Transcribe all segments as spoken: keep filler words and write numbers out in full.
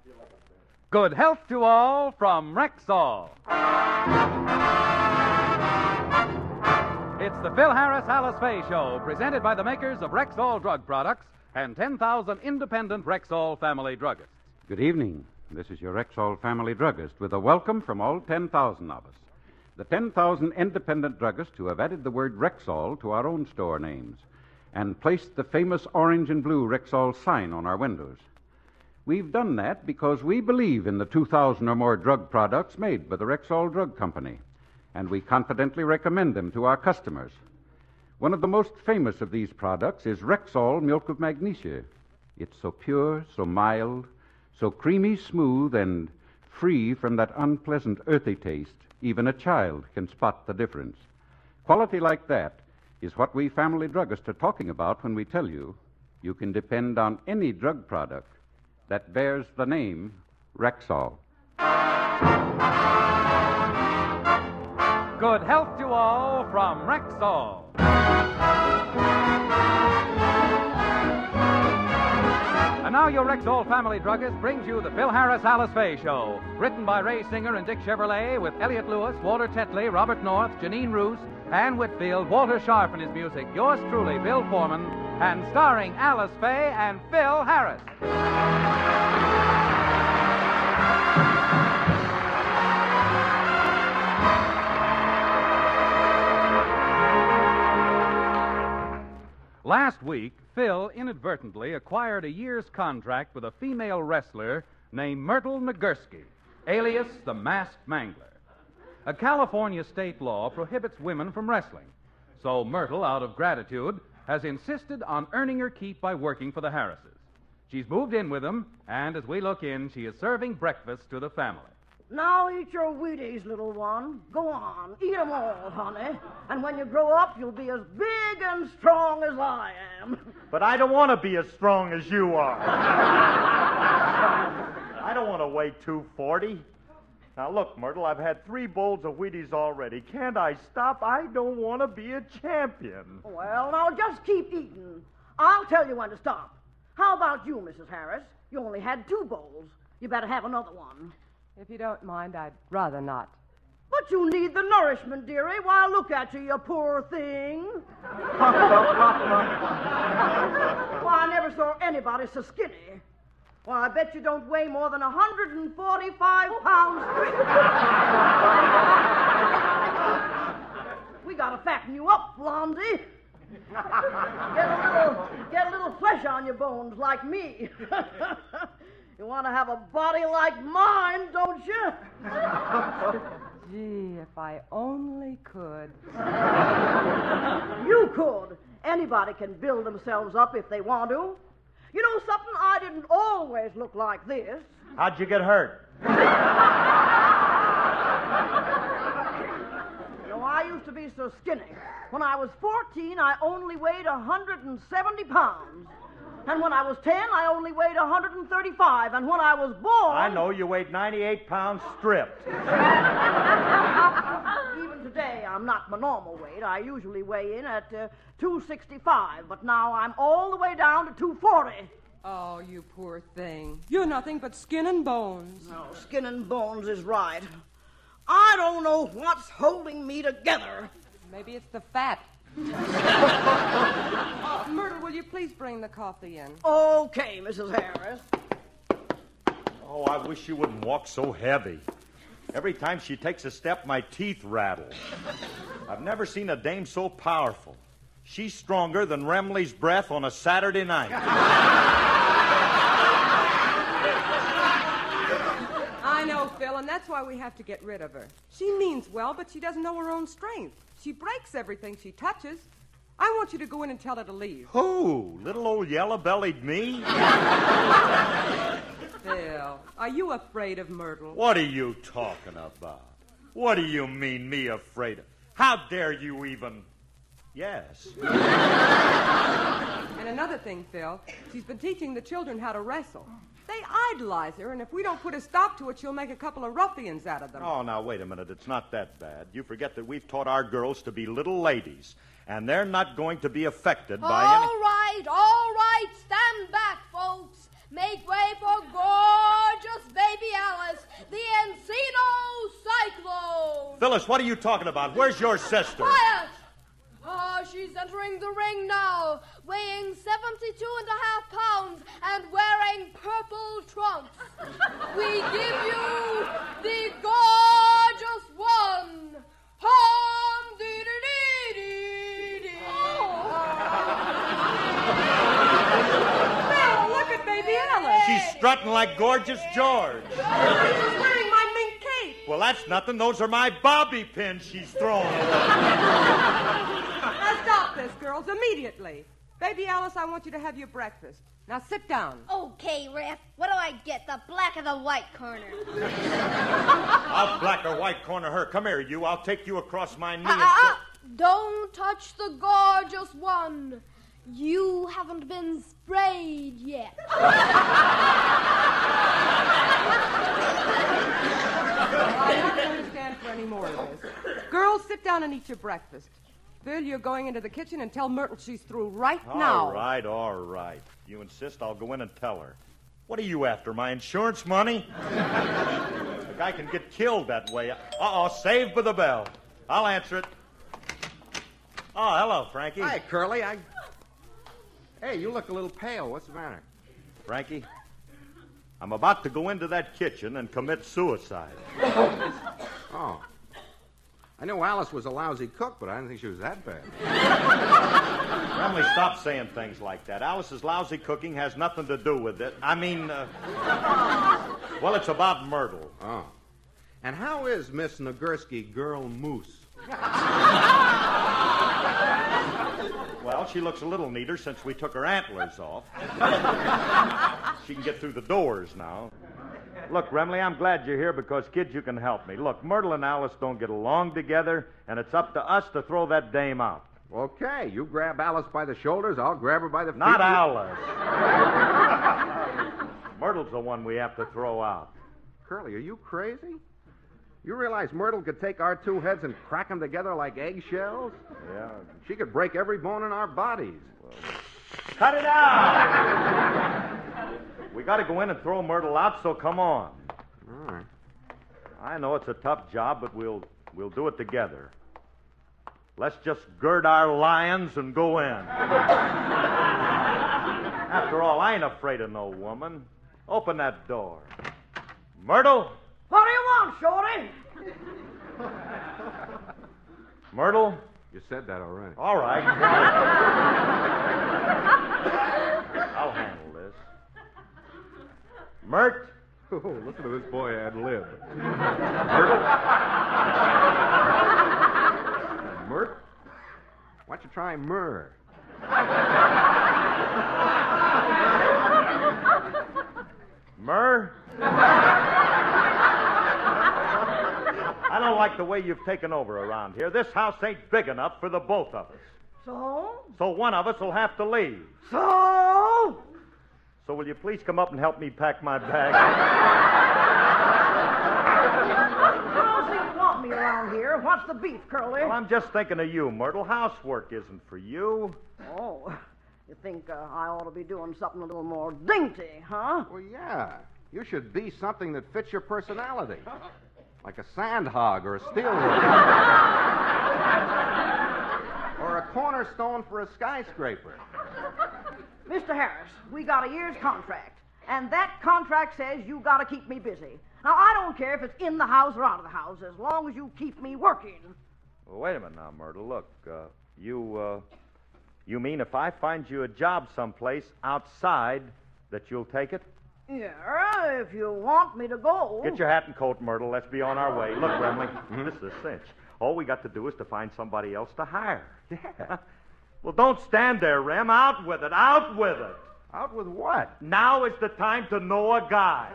Good health to all from Rexall. It's the Phil Harris Alice Faye Show, presented by the makers of Rexall drug products and ten thousand independent Rexall family druggists. Good evening. This is your Rexall family druggist with a welcome from all ten thousand of us. The ten thousand independent druggists who have added the word Rexall to our own store names and placed the famous orange and blue Rexall sign on our windows. We've done that because we believe in the two thousand or more drug products made by the Rexall Drug Company, and we confidently recommend them to our customers. One of the most famous of these products is Rexall Milk of Magnesia. It's so pure, so mild, so creamy smooth, and free from that unpleasant earthy taste. Even a child can spot the difference. Quality like that is what we family druggists are talking about when we tell you you can depend on any drug product that bears the name Rexall. Good health to all from Rexall. And now your Rexall family druggist brings you the Phil Harris Alice Faye Show, written by Ray Singer and Dick Chevrolet, with Elliot Lewis, Walter Tetley, Robert North, Janine Roos, Ann Whitfield, Walter Sharp and his music, yours truly, Bill Foreman, and starring Alice Faye and Phil Harris. Last week, Phil inadvertently acquired a year's contract with a female wrestler named Myrtle Nagurski, alias the Masked Mangler. A California state law prohibits women from wrestling, so Myrtle, out of gratitude, has insisted on earning her keep by working for the Harrises. She's moved in with them, and as we look in, she is serving breakfast to the family. Now eat your Wheaties, little one. Go on, eat 'em all, honey. And when you grow up, you'll be as big and strong as I am. But I don't want to be as strong as you are. I don't want to weigh two forty. Now, look, Myrtle, I've had three bowls of Wheaties already. Can't I stop? I don't want to be a champion. Well, now just keep eating. I'll tell you when to stop. How about you, Missus Harris? You only had two bowls. You better have another one. If you don't mind, I'd rather not. But you need the nourishment, dearie. Why, look at you, you poor thing. Why, I never saw anybody so skinny. Why, I bet you don't weigh more than one hundred forty-five pounds. We gotta fatten you up, Blondie. Get a little, get a little flesh on your bones, like me. You want to have a body like mine, don't you? Gee, if I only could. You could. Anybody can build themselves up if they want to. You know something? I didn't always look like this. How'd you get hurt? You know, I used to be so skinny. When I was fourteen, I only weighed one hundred seventy pounds. And when I was ten, I only weighed one hundred thirty-five. And when I was born... I know, you weighed ninety-eight pounds stripped. Even today, I'm not my normal weight. I usually weigh in at uh, two sixty-five, but now I'm all the way down to two forty. Oh, you poor thing. You're nothing but skin and bones. No, skin and bones is right. I don't know what's holding me together. Maybe it's the fat. uh, Myrtle, will you please bring the coffee in? Okay, Missus Harris. Oh, I wish you wouldn't walk so heavy. Every time she takes a step, my teeth rattle. I've never seen a dame so powerful. She's stronger than Remley's breath on a Saturday night. I know, Phil, and that's why we have to get rid of her. She means well, but she doesn't know her own strength. She breaks everything she touches. I want you to go in and tell her to leave. Who? Little old yellow-bellied me? Phil, are you afraid of Myrtle? What are you talking about? What do you mean, me afraid of? How dare you even... Yes. And another thing, Phil, she's been teaching the children how to wrestle. They idolize her, and if we don't put a stop to it, she'll make a couple of ruffians out of them. Oh, now, wait a minute. It's not that bad. You forget that we've taught our girls to be little ladies, and they're not going to be affected by all any... All right, all right. Stand back, folks. Make way for gorgeous Phyllis, what are you talking about? Where's your sister? Quiet! Ah, she's entering the ring now, weighing seventy-two and a half pounds and wearing purple trunks. We give you the gorgeous one. Hum dee dee dee dee. Phil, look at baby Alice. She's strutting like Gorgeous George. She's wearing my mink cape. Well, that's nothing. Those are my bobby pins she's throwing. Now stop this, girls, immediately. Baby Alice, I want you to have your breakfast. Now sit down. Okay, Ref. What do I get? The black or the white corner? I'll black or white corner her. Come here, you. I'll take you across my knee. Ah, and ah, throw- ah. Don't touch the gorgeous one. You haven't been sprayed yet. Well, I'm not going to stand for any more of this. Girls, sit down and eat your breakfast. Phil, you're going into the kitchen and tell Myrtle she's through right now. All right, all right. If you insist, I'll go in and tell her. What are you after, my insurance money? The guy can get killed that way. Uh-oh, saved by the bell. I'll answer it. Oh, hello, Frankie. Hi, Curly. I... Hey, you look a little pale. What's the matter? Frankie, I'm about to go into that kitchen and commit suicide. Oh. I know Alice was a lousy cook, but I didn't think she was that bad. Emily, stop saying things like that. Alice's lousy cooking has nothing to do with it. I mean, uh, well, it's about Myrtle. Oh. And how is Miss Nagurski, girl moose? Well, she looks a little neater since we took her antlers off. She can get through the doors now. Look, Remley, I'm glad you're here because, kids, you can help me. Look, Myrtle and Alice don't get along together, and it's up to us to throw that dame out. Okay, you grab Alice by the shoulders, I'll grab her by the feet. Not Alice. Myrtle's the one we have to throw out. Curly, are you crazy? You realize Myrtle could take our two heads and crack them together like eggshells? Yeah. She could break every bone in our bodies. Cut it out! We got to go in and throw Myrtle out, so come on. All right. I know it's a tough job, but we'll we'll do it together. Let's just gird our lions and go in. After all, I ain't afraid of no woman. Open that door. Myrtle? What do you want, Shorty? Myrtle? You said that already. All right. I'll handle this. Myrt? Oh, listen to this boy ad lib. Myrtle? Myrt? Why don't you try myrrh? Myrrh? I don't like the way you've taken over around here. This house ain't big enough for the both of us. So? So one of us will have to leave. So? So will you please come up and help me pack my bag? You don't seem to want me around here. What's the beef, Curly? Well, I'm just thinking of you, Myrtle. Housework isn't for you. Oh, you think uh, I ought to be doing something a little more dainty, huh? Well, yeah. You should be something that fits your personality. Like a sand hog or a steelworker. Or a cornerstone for a skyscraper. Mister Harris, we got a year's contract, and that contract says you got to keep me busy. Now, I don't care if it's in the house or out of the house, as long as you keep me working. Well, wait a minute now, Myrtle. Look, uh, you, uh, you mean if I find you a job someplace outside that you'll take it? Yeah, if you want me to go. Get your hat and coat, Myrtle. Let's be on our way. Look, Remley, this is a cinch. All we got to do is to find somebody else to hire. Yeah. Well, don't stand there, Rem. Out with it. Out with it. Out with what? Now is the time to know a guy.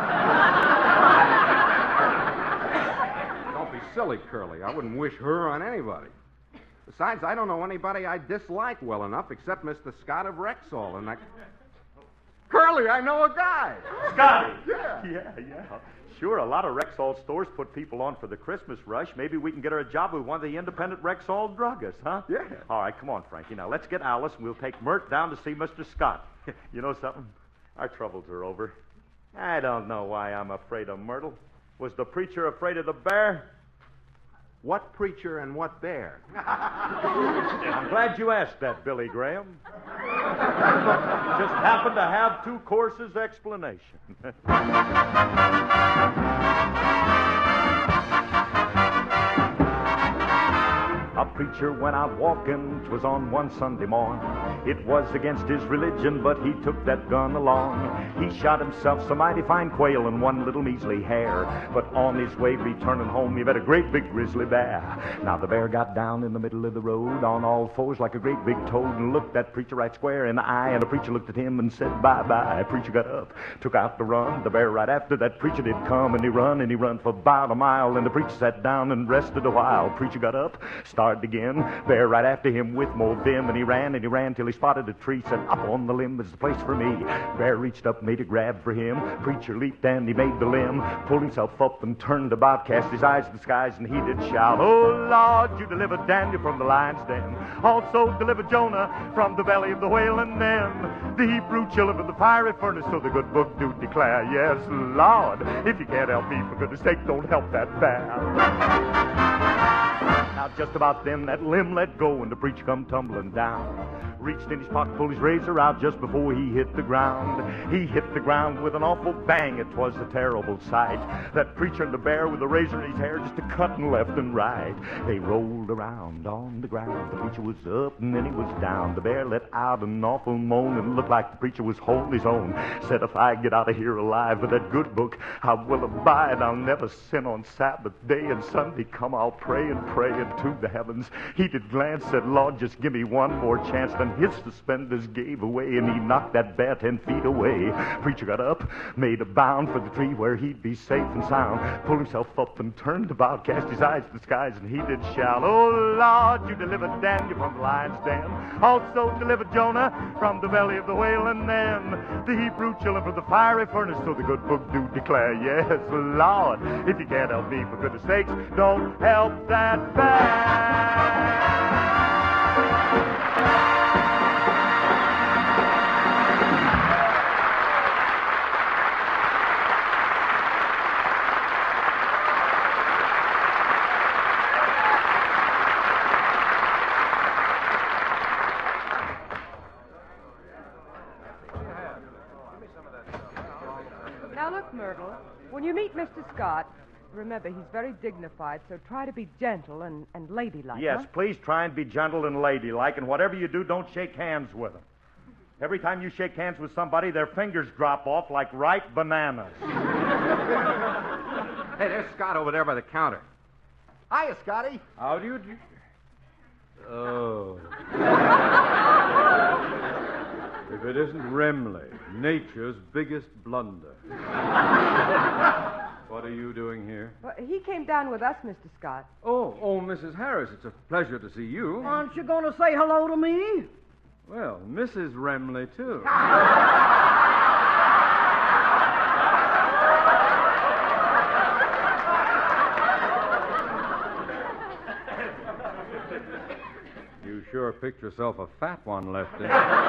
Don't be silly, Curly. I wouldn't wish her on anybody. Besides, I don't know anybody I dislike well enough except Mister Scott of Rexall, and I... Curly, I know a guy. Scotty. Yeah. Yeah, yeah. Sure, a lot of Rexall stores put people on for the Christmas rush. Maybe we can get her a job with one of the independent Rexall druggists, huh? Yeah. All right, come on, Frankie. Now, let's get Alice, and we'll take Myrt down to see Mister Scott. You know something? Our troubles are over. I don't know why I'm afraid of Myrtle. Was the preacher afraid of the bear? What preacher and what bear? I'm glad you asked that, Billy Graham. Just happened to have two courses explanation. A preacher went out walking, 'twas on one Sunday morn. It was against his religion, but he took that gun along. He shot himself some mighty fine quail and one little measly hare. But on his way returning home, he met a great big grizzly bear. Now the bear got down in the middle of the road on all fours like a great big toad and looked that preacher right square in the eye. And the preacher looked at him and said, bye-bye. Preacher got up, took out to run. The bear right after that preacher did come, and he run and he run for about a mile. And the preacher sat down and rested a while. Preacher got up, started again. Bear right after him with more vim, and he ran and he ran till he spotted a tree. Said, up on the limb is the place for me. Bear reached up, made a grab for him. Preacher leaped and he made the limb, pulled himself up and turned about, cast his eyes to the skies, and he did shout, oh Lord, you delivered Daniel from the lion's den, also delivered Jonah from the belly of the whale, and then the Hebrew children from the fiery furnace. So the good book do declare, yes Lord, if you can't help me, for goodness sake, don't help that bear. Now just about then that limb let go and the preacher come tumbling down. Reached in his pocket, pulled his razor out just before he hit the ground. He hit the ground with an awful bang. It was a terrible sight. That preacher and the bear with the razor in his hair just a cutting left and right. They rolled around on the ground. The preacher was up and then he was down. The bear let out an awful moan and looked like the preacher was holding his own. Said, if I get out of here alive with that good book, I will abide. I'll never sin on Sabbath day, and Sunday come I'll pray and pray into the heavens. He did glance, said, Lord, just give me one more chance. Then his suspenders gave away and he knocked that bear ten feet away. Preacher got up, made a bound for the tree where he'd be safe and sound, pulled himself up and turned about, cast his eyes to the skies, and he did shout, oh Lord, you delivered Daniel from the lion's den, also delivered Jonah from the belly of the whale, and then the Hebrew children from the fiery furnace. So the good book do declare, yes Lord, if you can't help me, for goodness sakes, don't help that bear. Now look, Myrtle, when you meet Mister Scott, remember he's very dignified, so try to be gentle and, and ladylike. Yes, huh? please try and be gentle and ladylike, and whatever you do, don't shake hands with them. Every time you shake hands with somebody, their fingers drop off like ripe bananas. Hey, there's Scott over there by the counter. Hiya, Scotty. How do you do? Oh. If it isn't Remley, nature's biggest blunder. What are you doing here? Well, he came down with us, Mister Scott. Oh, oh, Missus Harris, it's a pleasure to see you. Aren't you going to say hello to me? Well, Missus Remley, too. You sure picked yourself a fat one, Lefty.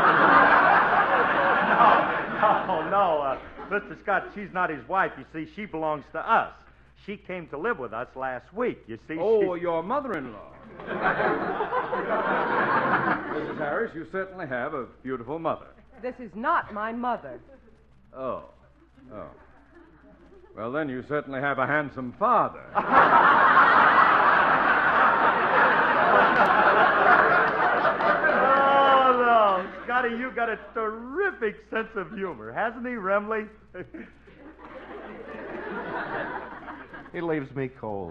No, no, uh, Mister Scott, she's not his wife. You see, she belongs to us. She came to live with us last week. You see, Oh, she... your mother-in-law. Missus Harris, you certainly have a beautiful mother. This is not my mother. Oh. Oh. Well, then you certainly have a handsome father. Oh, no. Scotty, you got a terrific sense of humor, hasn't he, Remley? He leaves me cold.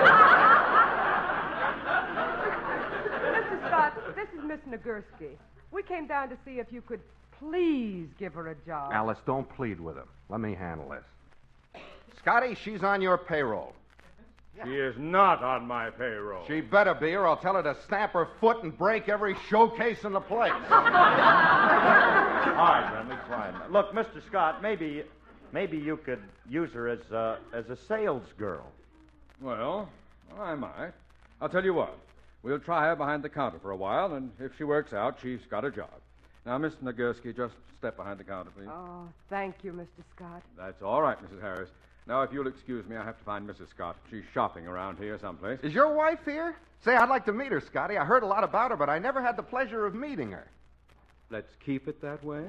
Mister Scott, this is Miss Nagurski. We came down to see if you could please give her a job. Alice, don't plead with him. Let me handle this. Scotty, she's on your payroll. She is not on my payroll. She better be, or I'll tell her to stamp her foot and break every showcase in the place. All right, Remley, fine. Look, Mister Scott, maybe... Maybe you could use her as a, as a sales girl. Well, I might. I'll tell you what. We'll try her behind the counter for a while, and if she works out, she's got a job. Now, Miss Nagurski, just step behind the counter, please. Oh, thank you, Mister Scott. That's all right, Missus Harris. Now, if you'll excuse me, I have to find Missus Scott. She's shopping around here someplace. Is your wife here? Say, I'd like to meet her, Scotty. I heard a lot about her, but I never had the pleasure of meeting her. Let's keep it that way.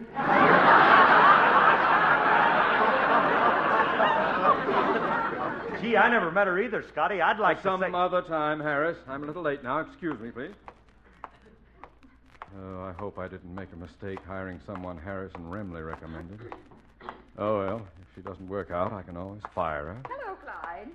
Gee, I never met her either, Scotty. I'd like Some to say... other time, Harris. I'm a little late now. Excuse me, please. Oh, I hope I didn't make a mistake hiring someone Harris and Remley recommended. Oh, well, if she doesn't work out, I can always fire her. Hello, Clyde.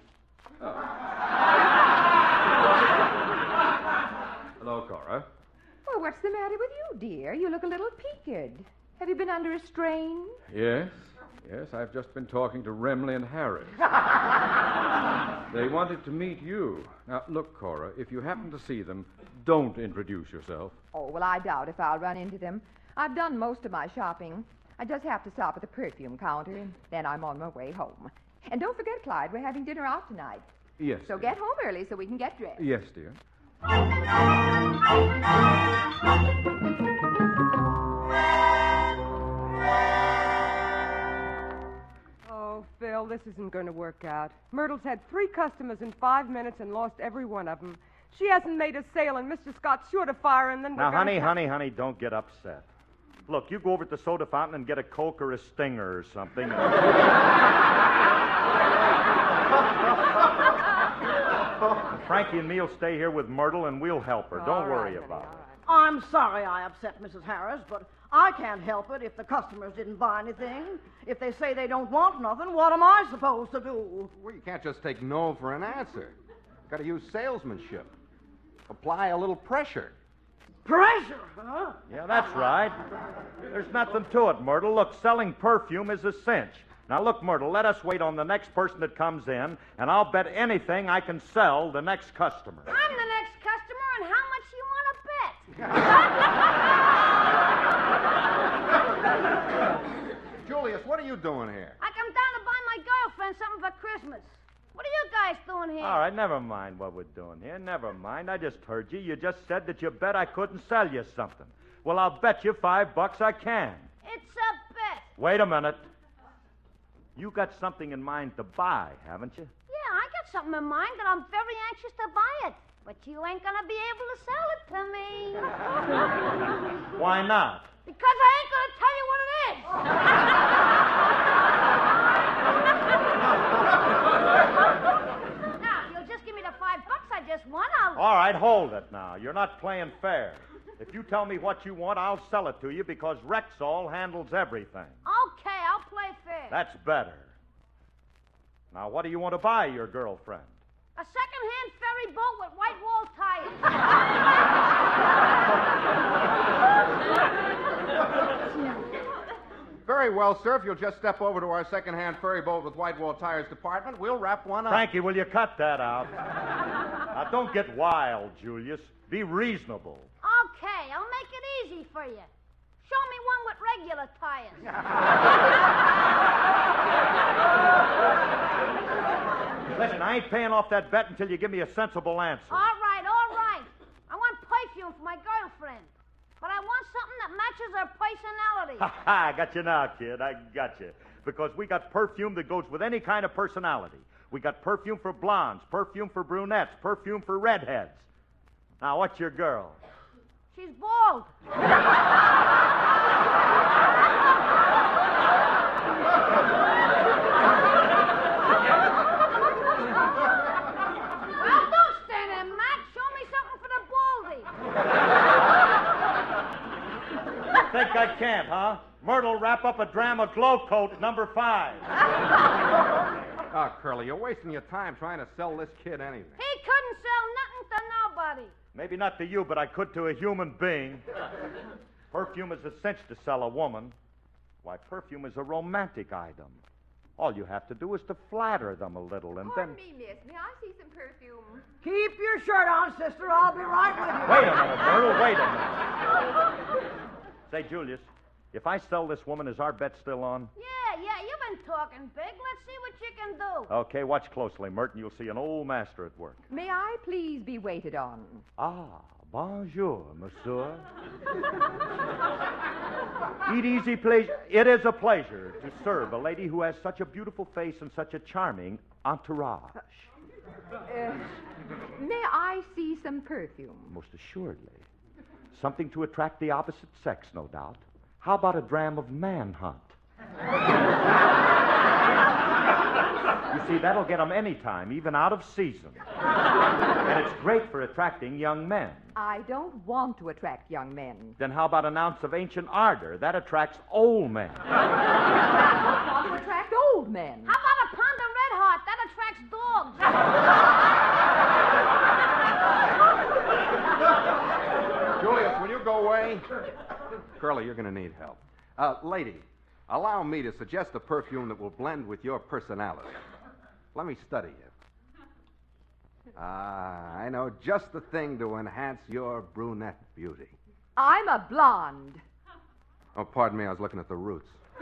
Hello, Cora. Well, what's the matter with you, dear? You look a little peaked. Have you been under a strain? Yes, yes, I've just been talking to Remley and Harris. They wanted to meet you. Now, look, Cora, if you happen to see them, don't introduce yourself. Oh, well, I doubt if I'll run into them. I've done most of my shopping. I just have to stop at the perfume counter, and then I'm on my way home. And don't forget, Clyde, we're having dinner out tonight. Yes. So dear. get home early so we can get dressed. Yes, dear. Oh, Phil, this isn't going to work out. Myrtle's had three customers in five minutes and lost every one of them. She hasn't made a sale, and Mister Scott's sure to fire, and then we're Now, gonna... honey, honey, honey, don't get upset. Look, you go over to the soda fountain and get a Coke or a Stinger or something. Frankie and me'll stay here with Myrtle, and we'll help her. Don't All worry right, about honey, it. I'm sorry I upset Missus Harris, but I can't help it if the customers didn't buy anything. If they say they don't want nothing, what am I supposed to do? Well, you can't just take no for an answer. Got to use salesmanship. Apply a little pressure. Pressure, huh? Yeah, that's right. There's nothing to it, Myrtle. Look, selling perfume is a cinch. Now, look, Myrtle, let us wait on the next person that comes in, and I'll bet anything I can sell the next customer. I'm the next customer, and how much you want to bet? Julius, what are you doing here? I come down to buy my girlfriend something for Christmas. What are you guys doing here? All right, never mind what we're doing here. Never mind. I just heard you. You just said that you bet I couldn't sell you something. Well, I'll bet you five bucks I can. It's a bet. Wait a minute. You got something in mind to buy, haven't you? Yeah, I got something in mind that I'm very anxious to buy it. But you ain't gonna be able to sell it to me. Why not? Because I ain't gonna tell you what it is. Now, if you'll just give me the five bucks I just won, I'll... All right, hold it now. You're not playing fair. If you tell me what you want, I'll sell it to you because Rexall handles everything. Okay, I'll play fair. That's better. Now, what do you want to buy your girlfriend? A second-hand ferry boat with white wall tires. Very well, sir. If you'll just step over to our second-hand ferry boat with white wall tires department, we'll wrap one up. Frankie, will you cut that out? Now, don't get wild, Julius. Be reasonable. Okay, I'll make it easy for you. Show me one with regular tires. Listen, I ain't paying off that bet until you give me a sensible answer. All right, all right. I want perfume for my girlfriend. But I want something that matches her personality. Ha ha, I got you now, kid. I got you. Because we got perfume that goes with any kind of personality. We got perfume for blondes, perfume for brunettes, perfume for redheads. Now, what's your girl? She's bald. Well, don't stand there, Matt. Show me something for the baldy. You think I can't, huh? Myrtle, wrap up a dram of glow coat number five. Oh, Curly, you're wasting your time trying to sell this kid anything. He couldn't sell nothing to nobody. Maybe not to you, but I could to a human being. Perfume is a cinch to sell a woman. Why, perfume is a romantic item. All you have to do is to flatter them a little, and Pardon then... me, miss. May I see some perfume? Keep your shirt on, sister. I'll be right with you. Wait a minute, Myrtle, wait a minute. Say, Julius, if I sell this woman, is our bet still on? Yeah, yeah, you've been talking big. Let's see what you can do. Okay, watch closely, Merton. You'll see an old master at work. May I please be waited on? Ah, Bonjour, monsieur. Eat easy, please. It is a pleasure to serve a lady who has such a beautiful face and such a charming entourage. Uh, may I see some perfume? Most assuredly. Something to attract the opposite sex, no doubt. How about a dram of manhunt? You see, that'll get them any time, even out of season. And it's great for attracting young men. I don't want to attract young men. Then how about an ounce of ancient ardor? That attracts old men. I don't want to attract old men. How about a pound of Red Hot? That attracts dogs. Julius, will you go away? Curly, you're going to need help. Uh, lady, allow me to suggest a perfume that will blend with your personality. Let me study you. Ah, I know just the thing to enhance your brunette beauty. I'm a blonde. Oh, pardon me, I was looking at the roots.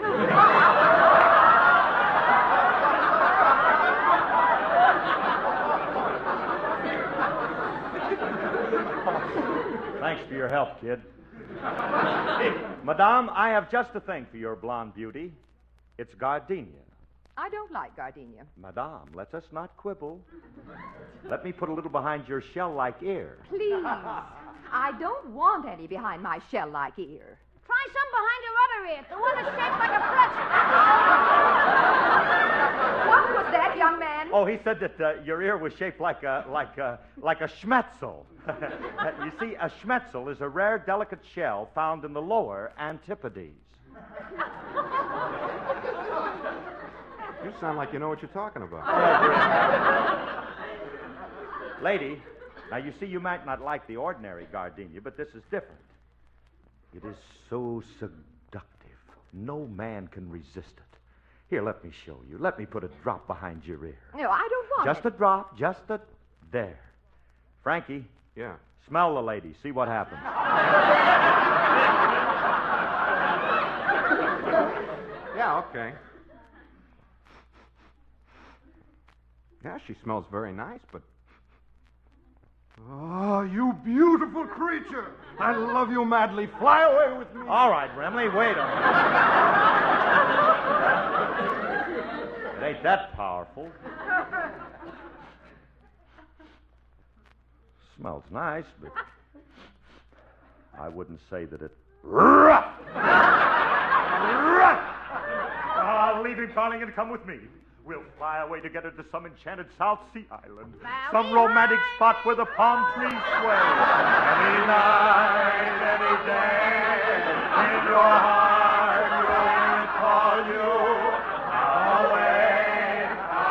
Thanks for your help, kid. Madame, I have just the thing for your blonde beauty. It's gardenia. I don't like gardenia. Madame, let us not quibble. Let me put a little behind your shell-like ear. Please. I don't want any behind my shell-like ear. Try some behind your other ear, the one that's shaped like a pretzel. What was that, young man? Oh, he said that uh, your ear was shaped like a like a like a schmetzel. You see, a schmetzel is a rare, delicate shell found in the lower Antipodes. You sound like you know what you're talking about. Lady, now you see, you might not like the ordinary gardenia, but this is different. It is so seductive. No man can resist it. Here, let me show you. Let me put a drop behind your ear. No, I don't want Just it. a drop, just a... There. Frankie. Yeah. Smell the lady. See what happens. Yeah, okay. Yeah, she smells very nice, but... Oh, you beautiful creature. I love you madly. Fly away with me. All right, Remley, wait a minute. It ain't that powerful. Smells nice, but I wouldn't say that it... Ah, leave him, darling, and come with me. We'll fly away together to some enchanted South Sea island. Some romantic spot where the palm trees sway. Any night, any day, in your heart, you'll call you. Away,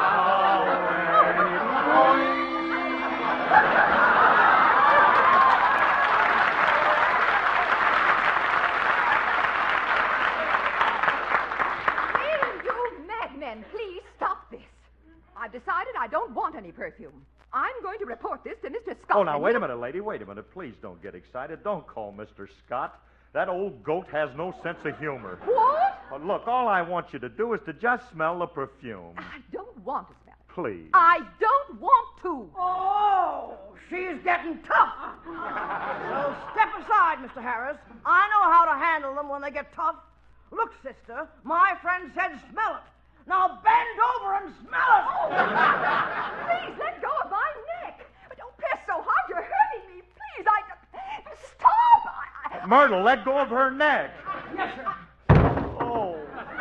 You madmen, please stop this. I've decided I don't want any perfume. I'm going to report this to Mister Scott. Oh, now, wait a minute, lady. Wait a minute. Please don't get excited. Don't call Mister Scott. That old goat has no sense of humor. What? Oh, look, all I want you to do is to just smell the perfume. I don't want to smell it. Please. I don't want to. Oh, she's getting tough. So step aside, Mister Harris. I know how to handle them when they get tough. Look, sister, my friend said smell it. Now bend over and smell it. Please let go of my neck. Don't press so hard. You're hurting me. Please, I... Stop! I, I... Myrtle, let go of her neck. Yes, sir. Oh.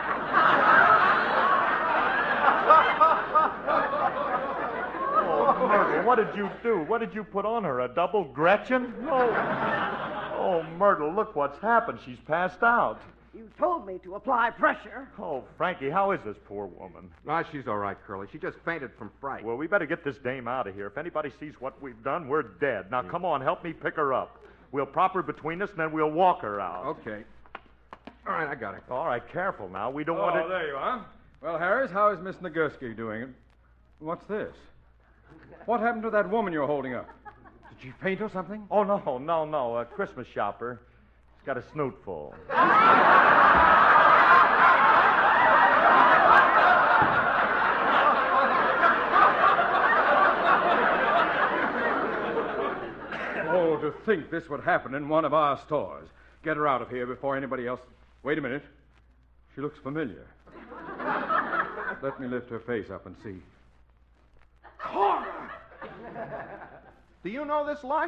Oh, Myrtle, what did you do? What did you put on her? A double Gretchen? Oh. Oh, Myrtle, look what's happened. She's passed out. You told me to apply pressure. Oh, Frankie, how is this poor woman? Ah, she's all right, Curly. She just fainted from fright. Well, we better get this dame out of here. If anybody sees what we've done, we're dead. Now, come on, help me pick her up. We'll prop her between us, and then we'll walk her out. Okay. All right, I got it. All right, careful now. We don't Oh, want to... there you are. Well, Harris, how is Miss Nagurski doing? What's this? What happened to that woman you're holding up? Did she faint or something? Oh, no, no, no. A Christmas shopper. She's got a snoot full. Oh, to think this would happen in one of our stores? Get her out of here before anybody else... Wait a minute. She looks familiar. Let me lift her face up and see. Cora! Do you know this lush?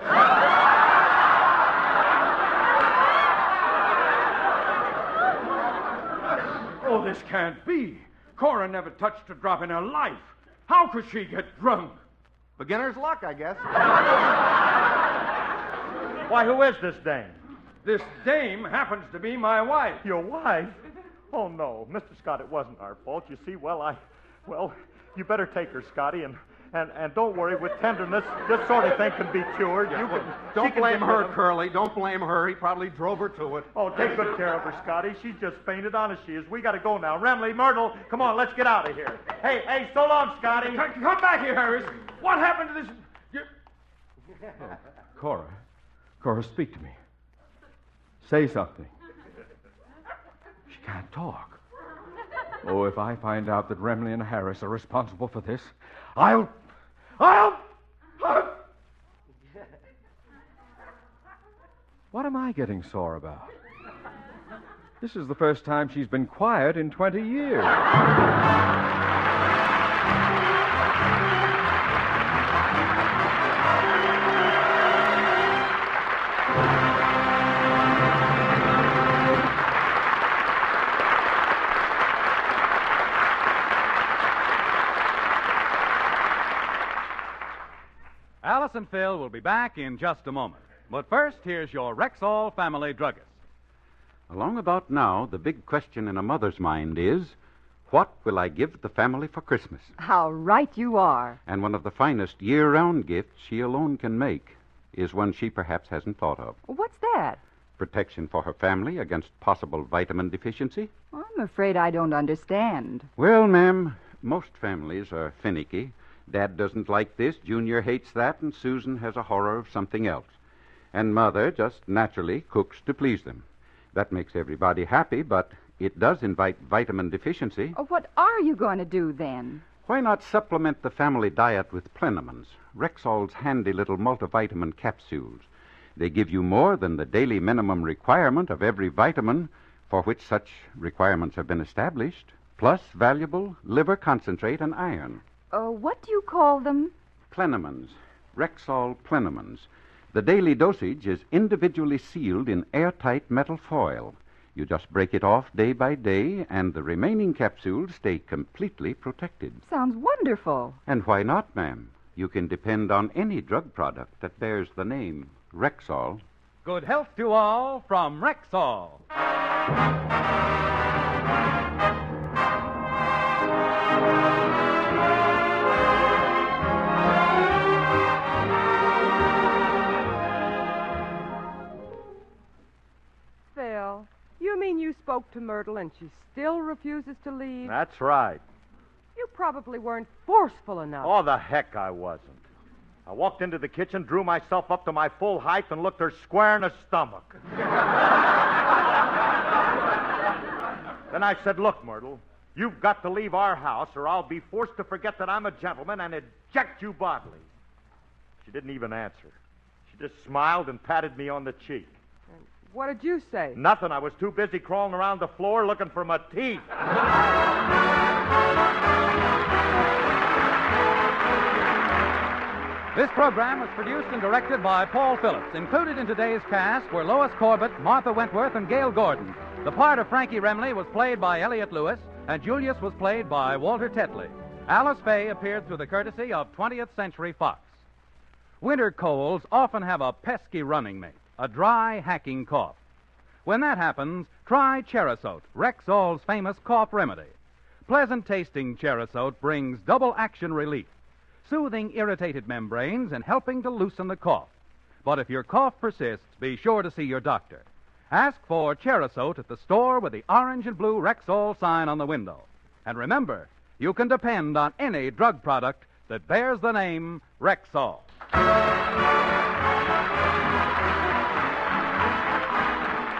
Oh, this can't be. Cora never touched a drop in her life. How could she get drunk? Beginner's luck, I guess. Why, who is this dame? This dame happens to be my wife. Your wife? Oh, no. Mister Scott, it wasn't our fault. You see, well, I... Well, you better take her, Scotty, and... And, and don't worry, with tenderness, this sort of thing can be cured. Yeah, you well, can, don't she can blame get her, rid of- Curly. Don't blame her. He probably drove her to it. Oh, take good care of her, Scotty. She's just fainted, honest she is. We got to go now. Remley, Myrtle, come on, let's get out of here. Hey, hey, so long, Scotty. Come, come back here, Harris. What happened to this... You... Cora. Cora, speak to me. Say something. She can't talk. Oh, if I find out that Remley and Harris are responsible for this, I'll... I'll... I'll... What am I getting sore about? This is the first time she's been quiet in twenty years. Alice and Phil will be back in just a moment. But first, here's your Rexall family druggist. Along about now, the big question in a mother's mind is, what will I give the family for Christmas? How right you are. And one of the finest year-round gifts she alone can make is one she perhaps hasn't thought of. What's that? Protection for her family against possible vitamin deficiency. I'm afraid I don't understand. Well, ma'am, most families are finicky. Dad doesn't like this, Junior hates that, and Susan has a horror of something else. And Mother just naturally cooks to please them. That makes everybody happy, but it does invite vitamin deficiency. Oh, what are you going to do then? Why not supplement the family diet with Plenamins, Rexall's handy little multivitamin capsules? They give you more than the daily minimum requirement of every vitamin for which such requirements have been established, plus valuable liver concentrate and iron. Uh, what do you call them? Plenamins, Rexall Plenamins. The daily dosage is individually sealed in airtight metal foil. You just break it off day by day, and the remaining capsules stay completely protected. Sounds wonderful. And why not, ma'am? You can depend on any drug product that bears the name Rexall. Good health to all from Rexall. Phil, you mean you spoke to Myrtle and she still refuses to leave? That's right. You probably weren't forceful enough. Oh, the heck I wasn't. I walked into the kitchen, drew myself up to my full height, and looked her square in the stomach. Then I said, look, Myrtle, you've got to leave our house or I'll be forced to forget that I'm a gentleman and eject you bodily. She didn't even answer. She just smiled and patted me on the cheek. What did you say? Nothing. I was too busy crawling around the floor looking for my teeth. This program was produced and directed by Paul Phillips. Included in today's cast were Lois Corbett, Martha Wentworth, and Gail Gordon. The part of Frankie Remley was played by Elliot Lewis, and Julius was played by Walter Tetley. Alice Faye appeared through the courtesy of twentieth Century Fox. Winter colds often have a pesky running mate, a dry, hacking cough. When that happens, try Cherasote, Rexall's famous cough remedy. Pleasant-tasting Cherasote brings double-action relief, soothing irritated membranes and helping to loosen the cough. But if your cough persists, be sure to see your doctor. Ask for Cherasote at the store with the orange and blue Rexall sign on the window. And remember, you can depend on any drug product that bears the name Rexall.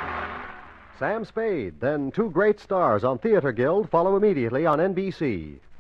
Sam Spade, then Two Great Stars on Theater Guild follow immediately on N B C.